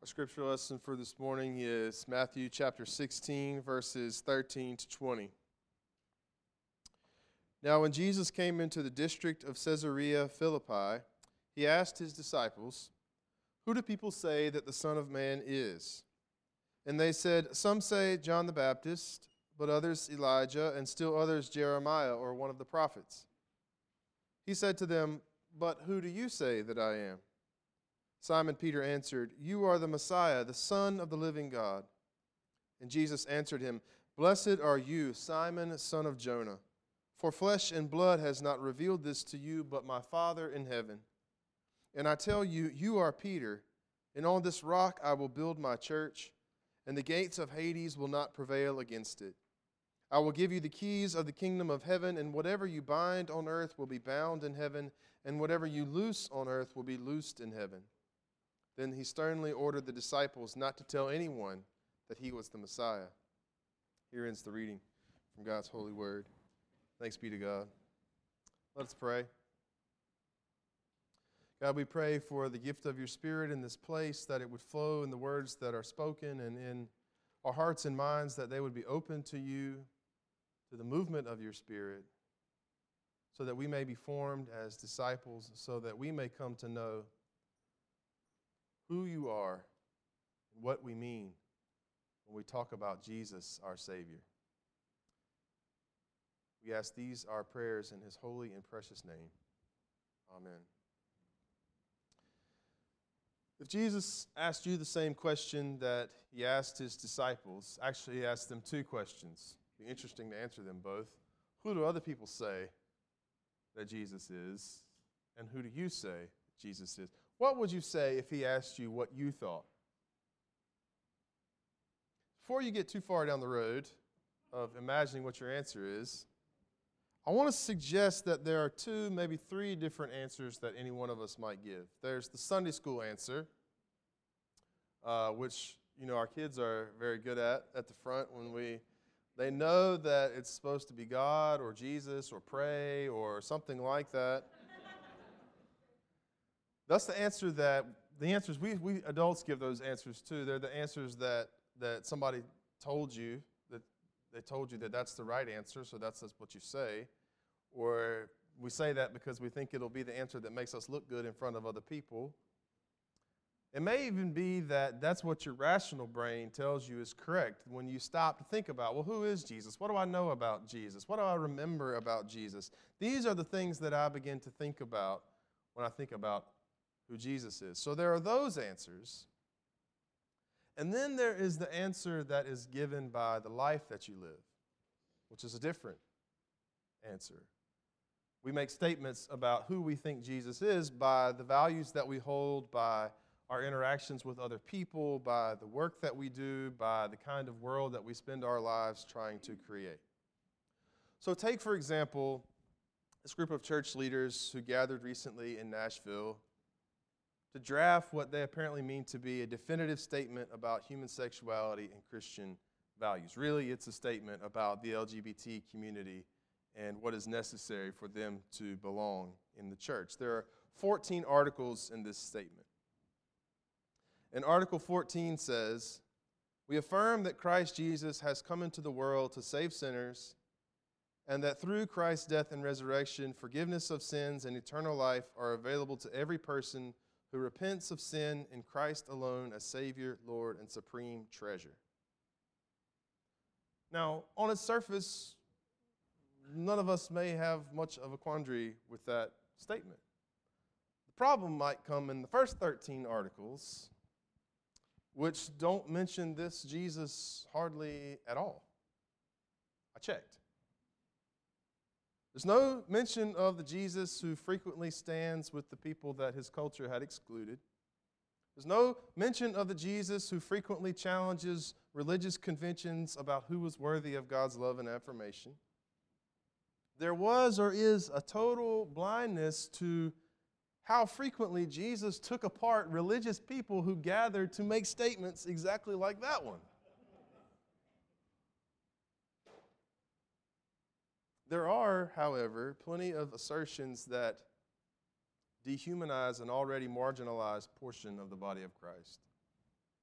Our scripture lesson for this morning is Matthew chapter 16, verses 13 to 20. Now, when Jesus came into the district of Caesarea Philippi, he asked his disciples, "Who do people say that the Son of Man is?" And they said, "Some say John the Baptist, but others Elijah, and still others Jeremiah or one of the prophets." He said to them, "But who do you say that I am?" Simon Peter answered, "You are the Messiah, the Son of the living God." And Jesus answered him, "Blessed are you, Simon, son of Jonah, for flesh and blood has not revealed this to you, but my Father in heaven. And I tell you, you are Peter, and on this rock I will build my church, and the gates of Hades will not prevail against it. I will give you the keys of the kingdom of heaven, and whatever you bind on earth will be bound in heaven, and whatever you loose on earth will be loosed in heaven." Then he sternly ordered the disciples not to tell anyone that he was the Messiah. Here ends the reading from God's holy word. Thanks be to God. Let us pray. God, we pray for the gift of your Spirit in this place, that it would flow in the words that are spoken and in our hearts and minds, that they would be open to you, to the movement of your Spirit, so that we may be formed as disciples, so that we may come to know who you are and what we mean when we talk about Jesus, our Savior. We ask these our prayers in his holy and precious name. Amen. If Jesus asked you the same question that he asked his disciples, actually he asked them two questions. It'd be interesting to answer them both. Who do other people say that Jesus is? And who do you say Jesus is? What would you say if he asked you what you thought? Before you get too far down the road of imagining what your answer is, I want to suggest that there are two, maybe three different answers that any one of us might give. There's the Sunday school answer, which our kids are very good at the front when they know that it's supposed to be God or Jesus or pray or something like that. That's the answers we adults give those answers too. They're the answers that somebody told you, that they told you that that's the right answer, so that's what you say. Or we say that because we think it'll be the answer that makes us look good in front of other people. It may even be that that's what your rational brain tells you is correct when you stop to think about, well, who is Jesus? What do I know about Jesus? What do I remember about Jesus? These are the things that I begin to think about when I think about who Jesus is. So there are those answers. And then there is the answer that is given by the life that you live, which is a different answer. We make statements about who we think Jesus is by the values that we hold, by our interactions with other people, by the work that we do, by the kind of world that we spend our lives trying to create. So take, for example, this group of church leaders who gathered recently in Nashville to draft what they apparently mean to be a definitive statement about human sexuality and Christian values. Really, it's a statement about the LGBT community and what is necessary for them to belong in the church. There are 14 articles in this statement. And Article 14 says, "We affirm that Christ Jesus has come into the world to save sinners, and that through Christ's death and resurrection, forgiveness of sins and eternal life are available to every person who repents of sin in Christ alone as Savior, Lord, and supreme treasure." Now, on its surface, none of us may have much of a quandary with that statement. The problem might come in the first 13 articles, which don't mention this Jesus hardly at all. I checked. There's no mention of the Jesus who frequently stands with the people that his culture had excluded. There's no mention of the Jesus who frequently challenges religious conventions about who was worthy of God's love and affirmation. There was or is a total blindness to how frequently Jesus took apart religious people who gathered to make statements exactly like that one. There are, however, plenty of assertions that dehumanize an already marginalized portion of the body of Christ.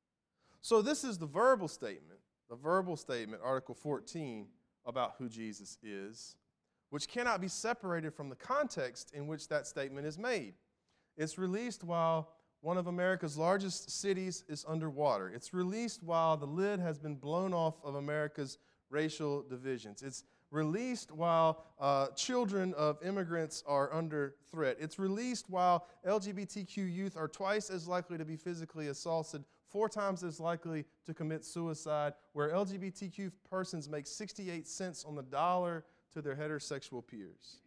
So this is the verbal statement, Article 14, about who Jesus is, which cannot be separated from the context in which that statement is made. It's released while one of America's largest cities is underwater. It's released while the lid has been blown off of America's racial divisions. It's released while children of immigrants are under threat. It's released while LGBTQ youth are twice as likely to be physically assaulted, 4 times as likely to commit suicide, where LGBTQ persons make 68 cents on the dollar to their heterosexual peers.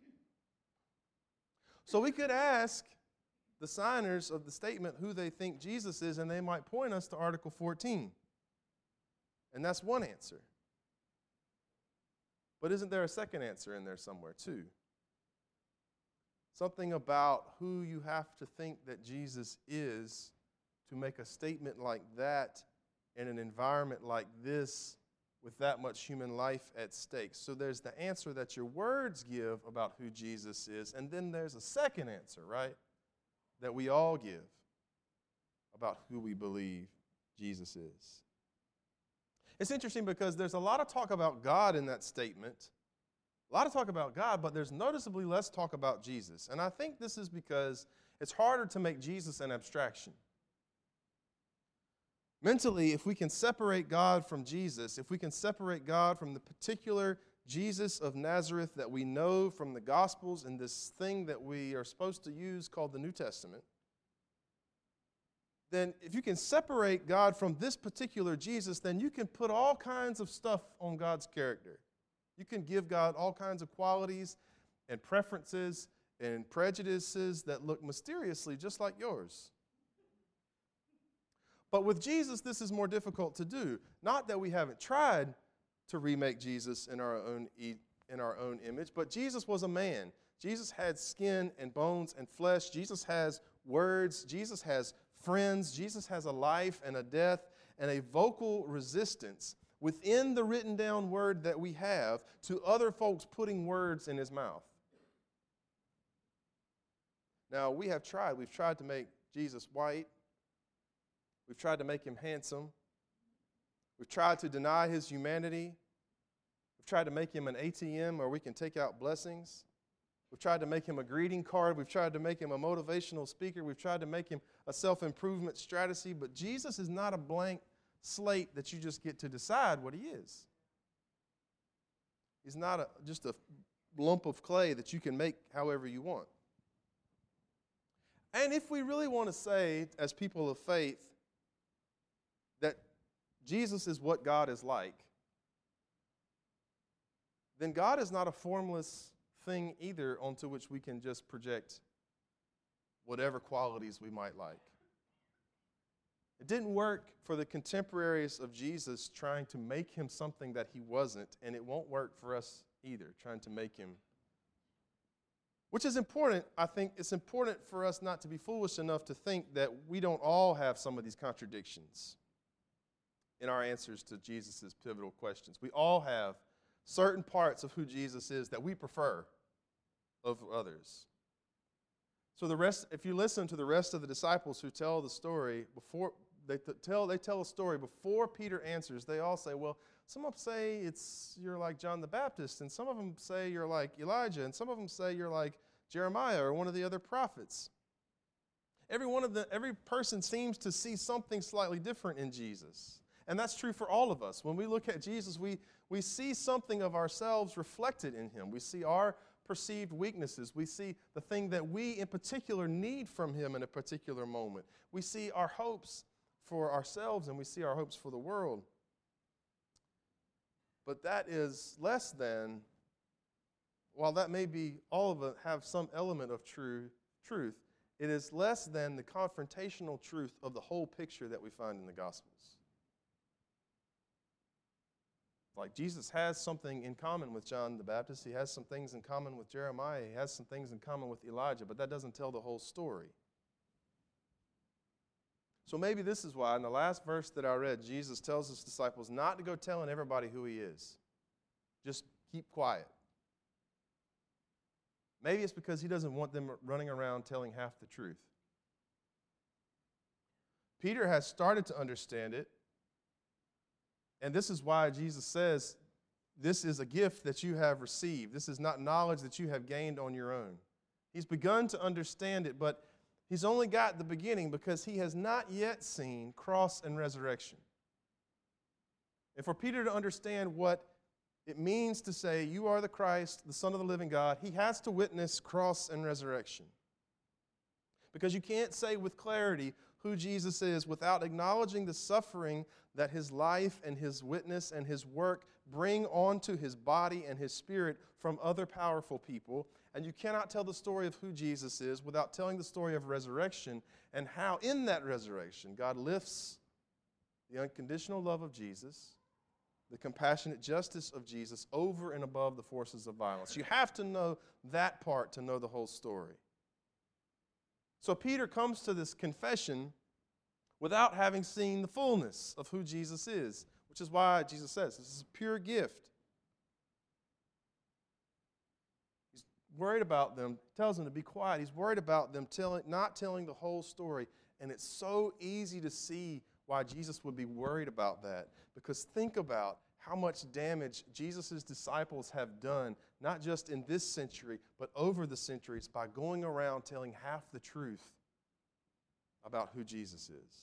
So we could ask the signers of the statement who they think Jesus is, and they might point us to Article 14. And that's one answer. But isn't there a second answer in there somewhere, too? Something about who you have to think that Jesus is to make a statement like that in an environment like this with that much human life at stake. So there's the answer that your words give about who Jesus is, and then there's a second answer, right, that we all give about who we believe Jesus is. It's interesting because there's a lot of talk about God in that statement, a lot of talk about God, but there's noticeably less talk about Jesus. And I think this is because it's harder to make Jesus an abstraction. Mentally, if we can separate God from Jesus, if we can separate God from the particular Jesus of Nazareth that we know from the Gospels and this thing that we are supposed to use called the New Testament, then if you can separate God from this particular Jesus, then you can put all kinds of stuff on God's character. You can give God all kinds of qualities and preferences and prejudices that look mysteriously just like yours. But with Jesus, this is more difficult to do. Not that we haven't tried to remake Jesus in our own image, but Jesus was a man. Jesus had skin and bones and flesh. Jesus has words. Jesus has friends. Jesus has a life and a death and a vocal resistance within the written down word that we have to other folks putting words in his mouth. Now, we've tried to make Jesus white. We've tried to make him handsome. We've tried to deny his humanity. We've tried to make him an ATM where we can take out blessings. We've tried to make him a greeting card. We've tried to make him a motivational speaker. We've tried to make him a self-improvement strategy. But Jesus is not a blank slate that you just get to decide what he is. He's not just a lump of clay that you can make however you want. And if we really want to say, as people of faith, that Jesus is what God is like, then God is not a formless thing either onto which we can just project whatever qualities we might like. It didn't work for the contemporaries of Jesus trying to make him something that he wasn't, and it won't work for us either, trying to make him. Which is important. I think it's important for us not to be foolish enough to think that we don't all have some of these contradictions in our answers to Jesus' pivotal questions. We all have certain parts of who Jesus is that we prefer over others. So if you listen to the rest of the disciples who tell the story before they tell a story before Peter answers, they all say, well, some of them say you're like John the Baptist, and some of them say you're like Elijah, and some of them say you're like Jeremiah or one of the other prophets. Every person seems to see something slightly different in Jesus. And that's true for all of us. When we look at Jesus, we see something of ourselves reflected in him. We see our perceived weaknesses. We see the thing that we in particular need from him in a particular moment. We see our hopes for ourselves and we see our hopes for the world. But that is less than, while that may be all of it have some element of truth, it is less than the confrontational truth of the whole picture that we find in the Gospels. Like Jesus has something in common with John the Baptist. He has some things in common with Jeremiah. He has some things in common with Elijah, but that doesn't tell the whole story. So maybe this is why in the last verse that I read, Jesus tells his disciples not to go telling everybody who he is. Just keep quiet. Maybe it's because he doesn't want them running around telling half the truth. Peter has started to understand it, And this is why Jesus says, this is a gift that you have received. This is not knowledge that you have gained on your own. He's begun to understand it, but he's only got the beginning because he has not yet seen cross and resurrection. And for Peter to understand what it means to say, you are the Christ, the Son of the living God, he has to witness cross and resurrection. Because you can't say with clarity who Jesus is without acknowledging the suffering that his life and his witness and his work bring onto his body and his spirit from other powerful people. And you cannot tell the story of who Jesus is without telling the story of resurrection and how in that resurrection God lifts the unconditional love of Jesus, the compassionate justice of Jesus over and above the forces of violence. You have to know that part to know the whole story. So Peter comes to this confession without having seen the fullness of who Jesus is, which is why Jesus says this is a pure gift. He's worried about them, tells them to be quiet. He's worried about them not telling the whole story. And it's so easy to see why Jesus would be worried about that. Because think about how much damage Jesus' disciples have done, not just in this century, but over the centuries, by going around telling half the truth about who Jesus is.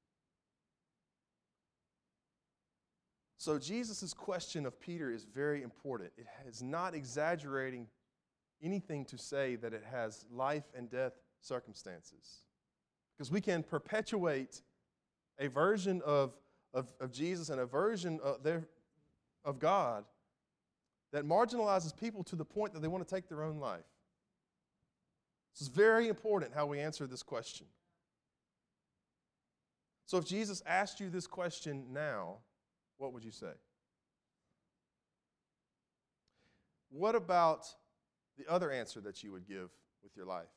So Jesus' question of Peter is very important. It is not exaggerating anything to say that it has life and death circumstances. Because we can perpetuate a version of Jesus and a version of God that marginalizes people to the point that they want to take their own life. This is very important how we answer this question. So if Jesus asked you this question now, what would you say? What about the other answer that you would give with your life?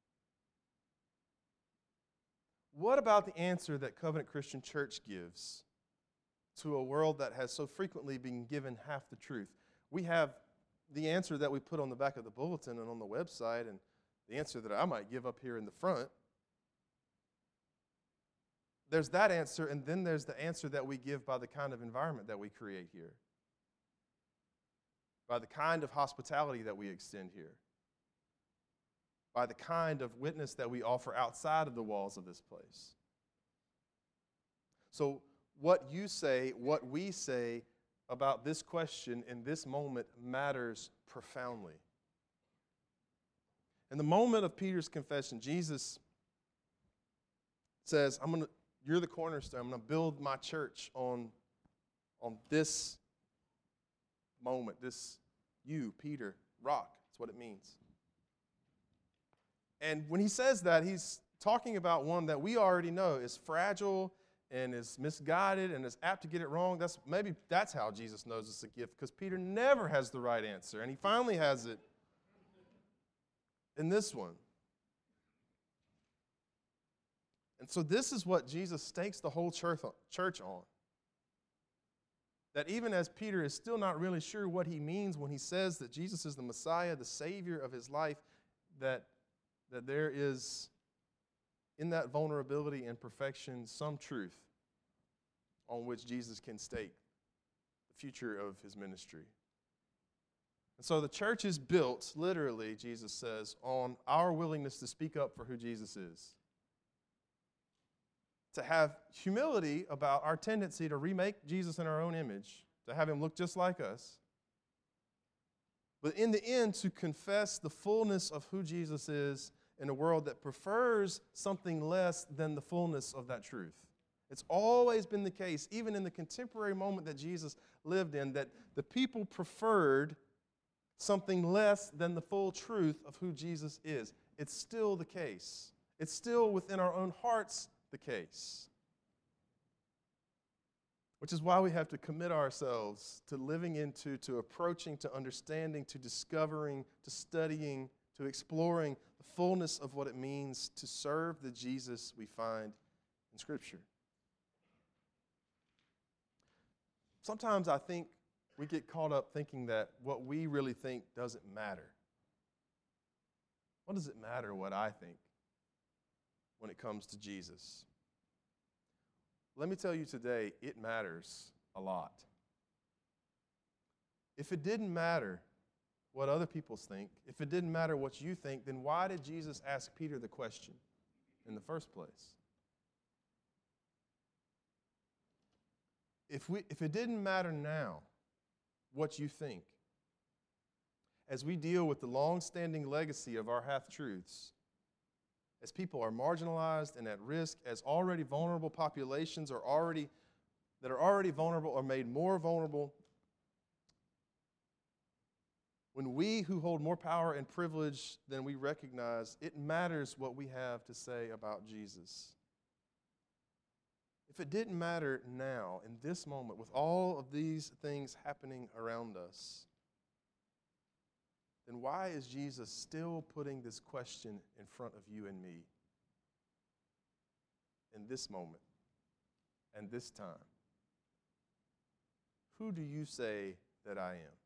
What about the answer that Covenant Christian Church gives to a world that has so frequently been given half the truth? We have the answer that we put on the back of the bulletin and on the website, and the answer that I might give up here in the front. There's that answer, and then there's the answer that we give by the kind of environment that we create here, by the kind of hospitality that we extend here, by the kind of witness that we offer outside of the walls of this place. So what you say, what we say about this question in this moment matters profoundly. In the moment of Peter's confession, Jesus says, you're the cornerstone. I'm going to build my church on this moment, you, Peter, rock. That's what it means. And when he says that, he's talking about one that we already know is fragile and is misguided and is apt to get it wrong. Maybe that's how Jesus knows it's a gift, because Peter never has the right answer, and he finally has it in this one. And so this is what Jesus stakes the whole church on. That even as Peter is still not really sure what he means when he says that Jesus is the Messiah, the Savior of his life, that there is, in that vulnerability and perfection, some truth on which Jesus can stake the future of his ministry. And so the church is built, literally, Jesus says, on our willingness to speak up for who Jesus is. To have humility about our tendency to remake Jesus in our own image, to have him look just like us. But in the end, to confess the fullness of who Jesus is in a world that prefers something less than the fullness of that truth. It's always been the case, even in the contemporary moment that Jesus lived in, that the people preferred something less than the full truth of who Jesus is. It's still the case. It's still within our own hearts the case. Which is why we have to commit ourselves to living into, to approaching, to understanding, to discovering, to studying, to exploring the fullness of what it means to serve the Jesus we find in Scripture. Sometimes I think we get caught up thinking that what we really think doesn't matter. What does it matter what I think when it comes to Jesus? Let me tell you today, it matters a lot. If it didn't matter what other people think, if it didn't matter what you think, then why did Jesus ask Peter the question in the first place? If it didn't matter now what you think, as we deal with the long-standing legacy of our half-truths, as people are marginalized and at risk, as already vulnerable populations that are already vulnerable are made more vulnerable, when we who hold more power and privilege than we recognize, it matters what we have to say about Jesus. If it didn't matter now, in this moment, with all of these things happening around us, then why is Jesus still putting this question in front of you and me in this moment and this time? Who do you say that I am?